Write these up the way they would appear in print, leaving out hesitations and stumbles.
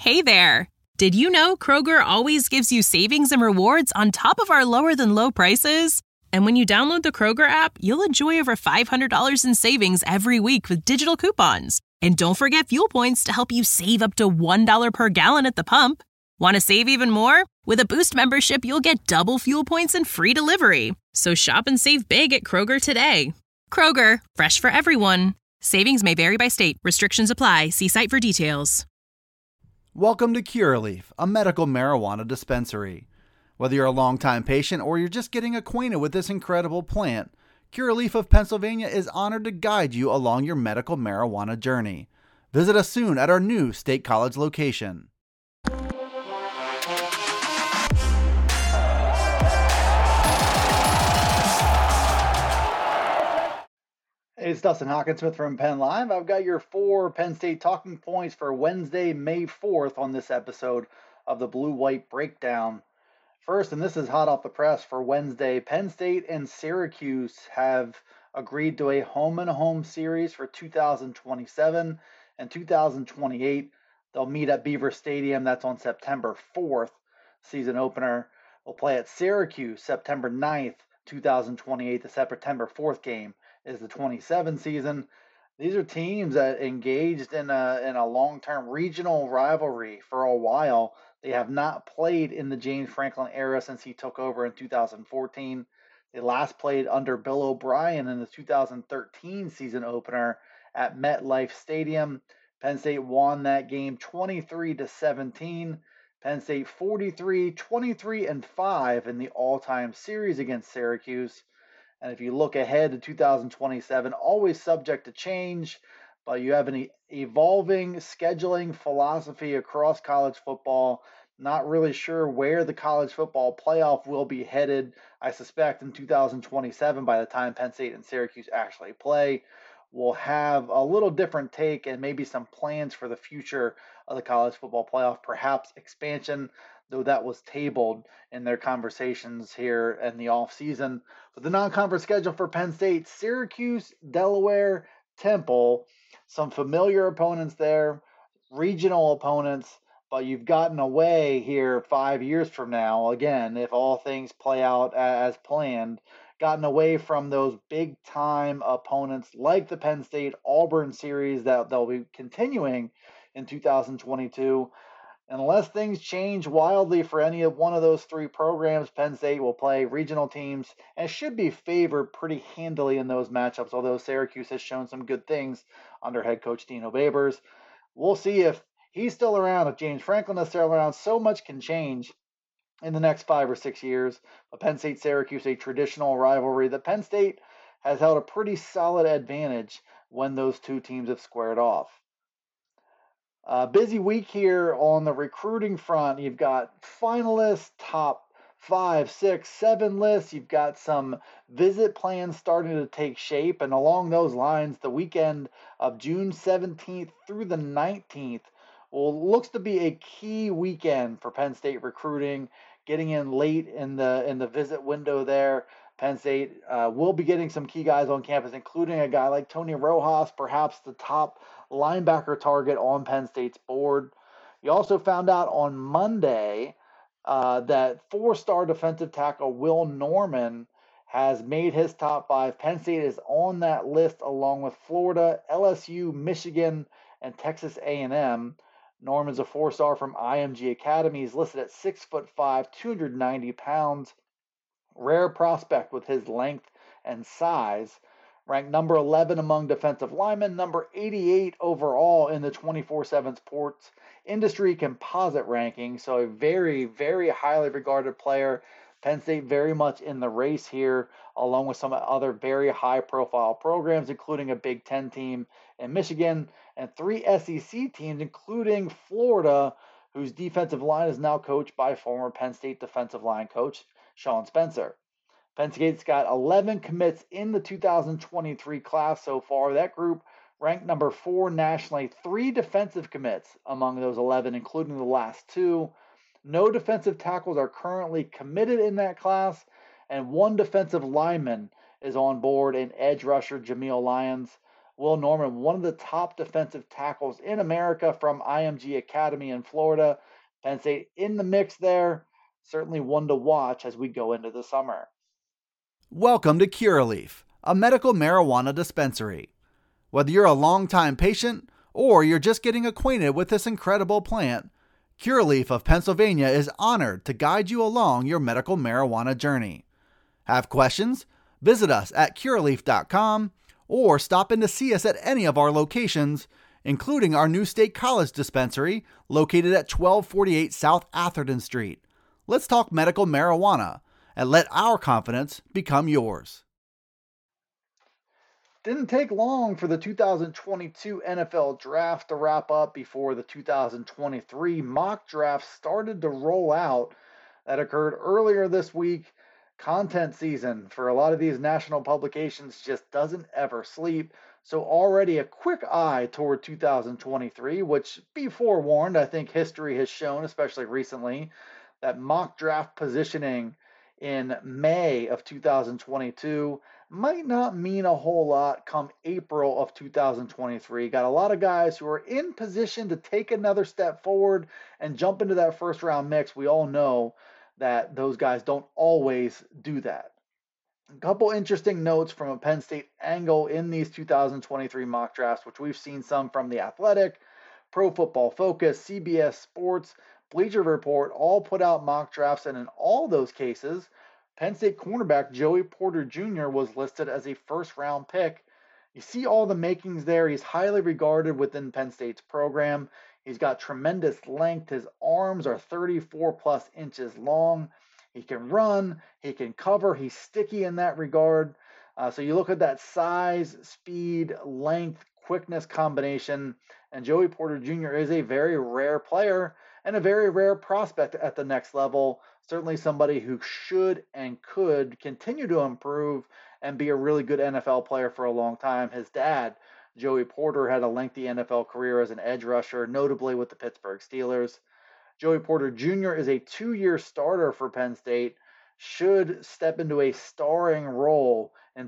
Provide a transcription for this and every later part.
Hey there! Did you know Kroger always gives you savings and rewards on top of our lower-than-low prices? And when you download the Kroger app, you'll enjoy over $500 in savings every week with digital coupons. And don't forget fuel points to help you save up to $1 per gallon at the pump. Want to save even more? With a Boost membership, you'll get double fuel points and free delivery. So shop and save big at Kroger today. Kroger, fresh for everyone. Savings may vary by state. Restrictions apply. See site for details. Welcome to Curaleaf, a medical marijuana dispensary. Whether you're a longtime patient or you're just getting acquainted with this incredible plant, Curaleaf of Pennsylvania is honored to guide you along your medical marijuana journey. Visit us soon at our new State College location. Hey, it's Dustin Hawkinsmith from Penn Live. I've got your 4 Penn State talking points for Wednesday, May 4th on this episode of the Blue-White Breakdown. First, and this is hot off the press for Wednesday, Penn State and Syracuse have agreed to a home-and-home series for 2027 and 2028. They'll meet at Beaver Stadium. That's on September 4th, season opener. We'll play at Syracuse September 9th, 2028. The September 4th game is the 27 season. These are teams that engaged in a long-term regional rivalry for a while. They have not played in the James Franklin era since he took over in 2014. They last played under Bill O'Brien in the 2013 season opener at MetLife Stadium. Penn State won that game 23-17. Penn State 43, 23-5 in the all-time series against Syracuse. And if you look ahead to 2027, always subject to change, but you have an evolving scheduling philosophy across college football. Not really sure where the college football playoff will be headed. I suspect in 2027, by the time Penn State and Syracuse actually play, we'll have a little different take and maybe some plans for the future of the college football playoff, perhaps expansion, though that was tabled in their conversations here in the offseason. But the non-conference schedule for Penn State: Syracuse, Delaware, Temple, some familiar opponents there, regional opponents, but you've gotten away here 5 years from now, again, if all things play out as planned, gotten away from those big-time opponents like the Penn State-Auburn series that they'll be continuing in 2022. Unless things change wildly for any of one of those 3 programs, Penn State will play regional teams and should be favored pretty handily in those matchups, although Syracuse has shown some good things under head coach Dino Babers. We'll see if he's still around, if James Franklin is still around. So much can change in the next 5 or 6 years. But Penn State-Syracuse, a traditional rivalry that Penn State has held a pretty solid advantage when those 2 teams have squared off. Busy week here on the recruiting front. You've got finalists, top 5, 6, 7 lists. You've got some visit plans starting to take shape. And along those lines, the weekend of June 17th through the 19th looks to be a key weekend for Penn State recruiting, getting in late in the visit window there. Penn State will be getting some key guys on campus, including a guy like Tony Rojas, perhaps the top linebacker target on Penn State's board. You also found out on Monday that 4-star defensive tackle Will Norman has made his top 5. Penn State is on that list along with Florida, LSU, Michigan, and Texas A&M. Norman's a 4-star from IMG Academy. He's listed at 6'5", 290 pounds. Rare prospect with his length and size. Ranked number 11 among defensive linemen, number 88 overall in the 24/7 Sports Industry Composite ranking. So a very, very highly regarded player. Penn State very much in the race here, along with some other very high-profile programs, including a Big Ten team in Michigan and 3 SEC teams, including Florida, whose defensive line is now coached by former Penn State defensive line coach Sean Spencer. Penn State's got 11 commits in the 2023 class so far. That group ranked number 4 nationally. 3 defensive commits among those 11, including the last 2. No defensive tackles are currently committed in that class, and 1 defensive lineman is on board in edge rusher Jameel Lyons. Will Norman, one of the top defensive tackles in America from IMG Academy in Florida. Penn State in the mix there. Certainly one to watch as we go into the summer. Welcome to Curaleaf, a medical marijuana dispensary. Whether you're a longtime patient or you're just getting acquainted with this incredible plant, Curaleaf of Pennsylvania is honored to guide you along your medical marijuana journey. Have questions? Visit us at curaleaf.com or stop in to see us at any of our locations, including our new State College dispensary located at 1248 South Atherton Street. Let's talk medical marijuana and let our confidence become yours. Didn't take long for the 2022 NFL draft to wrap up before the 2023 mock draft started to roll out. That occurred earlier this week. Content season for a lot of these national publications just doesn't ever sleep. So already a quick eye toward 2023, which, be forewarned, I think history has shown, especially recently, that mock draft positioning in May of 2022 might not mean a whole lot come April of 2023. Got a lot of guys who are in position to take another step forward and jump into that first round mix. We all know that those guys don't always do that. A couple interesting notes from a Penn State angle in these 2023 mock drafts, which we've seen some from The Athletic, Pro Football Focus, CBS Sports, Bleacher Report, all put out mock drafts, and in all those cases, Penn State cornerback Joey Porter Jr. was listed as a first-round pick. You see all the makings there. He's highly regarded within Penn State's program. He's got tremendous length. His arms are 34-plus inches long. He can run. He can cover. He's sticky in that regard. So you look at that size, speed, length, quickness combination, and Joey Porter Jr. is a very rare player and a very rare prospect at the next level. Certainly somebody who should and could continue to improve and be a really good NFL player for a long time. His dad, Joey Porter, had a lengthy NFL career as an edge rusher, notably with the Pittsburgh Steelers. Joey Porter Jr. is a 2-year starter for Penn State, should step into a starring role in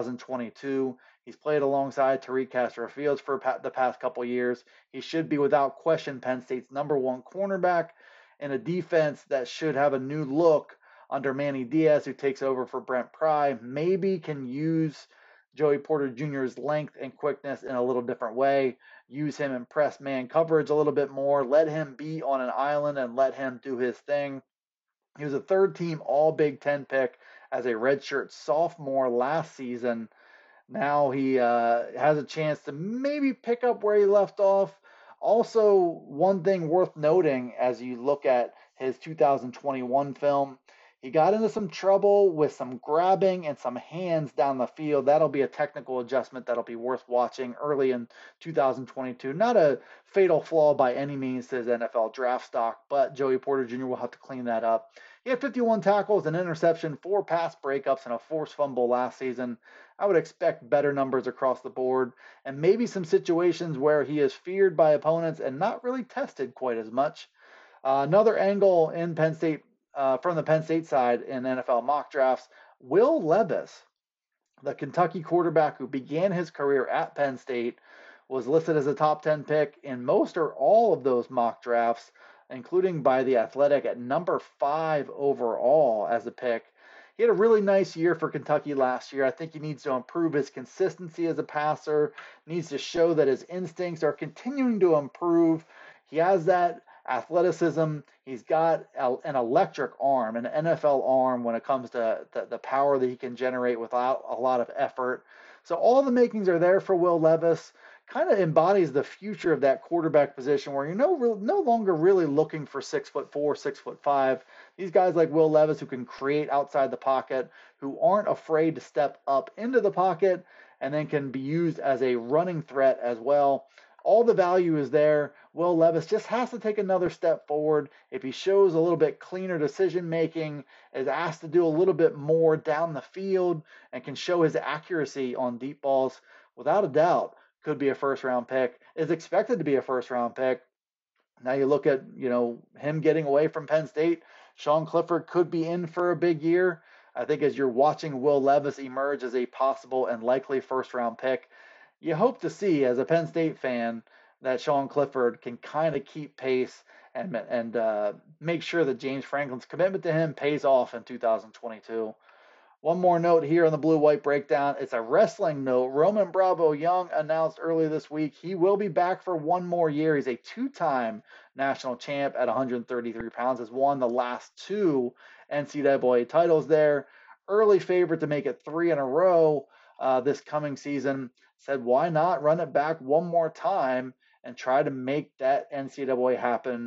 2022. He's played alongside Tariq Castro-Fields for the past couple years. He should be, without question, Penn State's number one cornerback in a defense that should have a new look under Manny Diaz, who takes over for Brent Pry. Maybe can use Joey Porter Jr.'s length and quickness in a little different way, use him in press man coverage a little bit more, let him be on an island and let him do his thing. He was a third-team All-Big Ten pick as a redshirt sophomore last season. Now he has a chance to maybe pick up where he left off. Also, one thing worth noting as you look at his 2021 film, he got into some trouble with some grabbing and some hands down the field. That'll be a technical adjustment that'll be worth watching early in 2022. Not a fatal flaw by any means to his NFL draft stock, but Joey Porter Jr. will have to clean that up. He had 51 tackles, an interception, 4 pass breakups, and a forced fumble last season. I would expect better numbers across the board, and maybe some situations where he is feared by opponents and not really tested quite as much. Another angle in Penn State, from the Penn State side in NFL mock drafts, Will Levis, the Kentucky quarterback who began his career at Penn State, was listed as a top 10 pick in most or all of those mock drafts, including by The Athletic at number 5 overall as a pick. He had a really nice year for Kentucky last year. I think he needs to improve his consistency as a passer, needs to show that his instincts are continuing to improve. He has that athleticism. He's got an electric arm, an NFL arm when it comes to the power that he can generate without a lot of effort. So all the makings are there for Will Levis. Kind of embodies the future of that quarterback position where you're no longer really looking for 6'4", 6'5". These guys like Will Levis who can create outside the pocket, who aren't afraid to step up into the pocket, and then can be used as a running threat as well. All the value is there. Will Levis just has to take another step forward. If he shows a little bit cleaner decision making, is asked to do a little bit more down the field, and can show his accuracy on deep balls, without a doubt, could be a first-round pick, is expected to be a first-round pick. Now you look at, him getting away from Penn State. Sean Clifford could be in for a big year. I think as you're watching Will Levis emerge as a possible and likely first-round pick, You hope to see, as a Penn State fan, that Sean Clifford can kind of keep pace and make sure that James Franklin's commitment to him pays off in 2022. One more note here on the Blue-White Breakdown. It's a wrestling note. Roman Bravo Young announced earlier this week he will be back for one more year. He's a two-time national champ at 133 pounds. Has won the last two NCAA titles there. Early favorite to make it 3 in a row this coming season. Said, why not run it back one more time and try to make that NCAA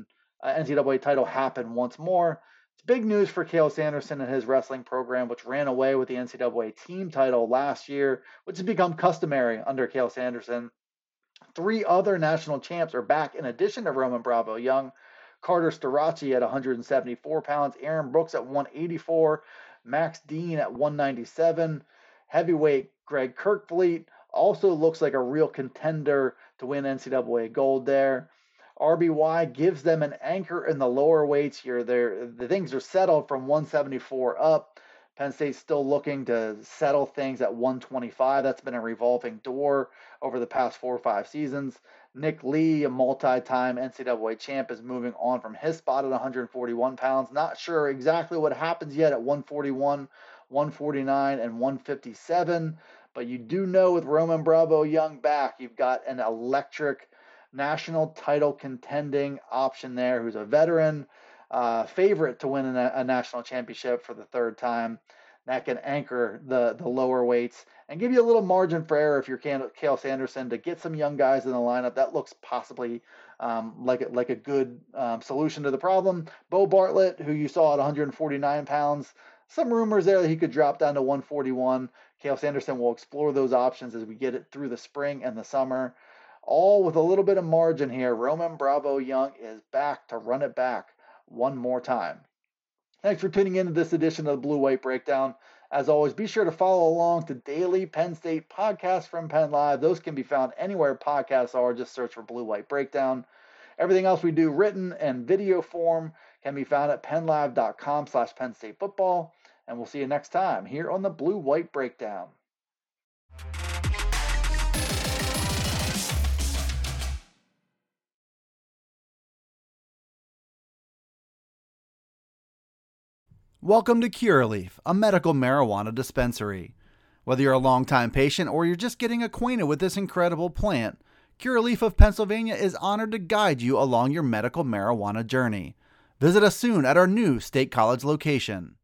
title happen once more. It's big news for Cael Sanderson and his wrestling program, which ran away with the NCAA team title last year, which has become customary under Cael Sanderson. 3 other national champs are back in addition to Roman Bravo Young. Carter Starace at 174 pounds, Aaron Brooks at 184, Max Dean at 197. Heavyweight Greg Kirkfleet also looks like a real contender to win NCAA gold there. RBY gives them an anchor in the lower weights here. The things are settled from 174 up. Penn State's still looking to settle things at 125. That's been a revolving door over the past 4 or 5 seasons. Nick Lee, a multi-time NCAA champ, is moving on from his spot at 141 pounds. Not sure exactly what happens yet at 141, 149, and 157. But you do know with Roman Bravo Young back, you've got an electric national title contending option there who's a veteran, favorite to win a national championship for the 3rd time. That can anchor the lower weights and give you a little margin for error if you're Cael Sanderson to get some young guys in the lineup. That looks possibly like a good solution to the problem. Bo Bartlett, who you saw at 149 pounds, some rumors there that he could drop down to 141. Cael Sanderson will explore those options as we get it through the spring and the summer. All with a little bit of margin here. Roman Bravo Young is back to run it back one more time. Thanks for tuning in to this edition of the Blue-White Breakdown. As always, be sure to follow along to daily Penn State podcasts from Penn Live. Those can be found anywhere podcasts are. Just search for Blue-White Breakdown. Everything else we do written and video form can be found at pennlive.com/Penn State football. And we'll see you next time here on the Blue-White Breakdown. Welcome to Curaleaf, a medical marijuana dispensary. Whether you're a longtime patient or you're just getting acquainted with this incredible plant, Curaleaf of Pennsylvania is honored to guide you along your medical marijuana journey. Visit us soon at our new State College location.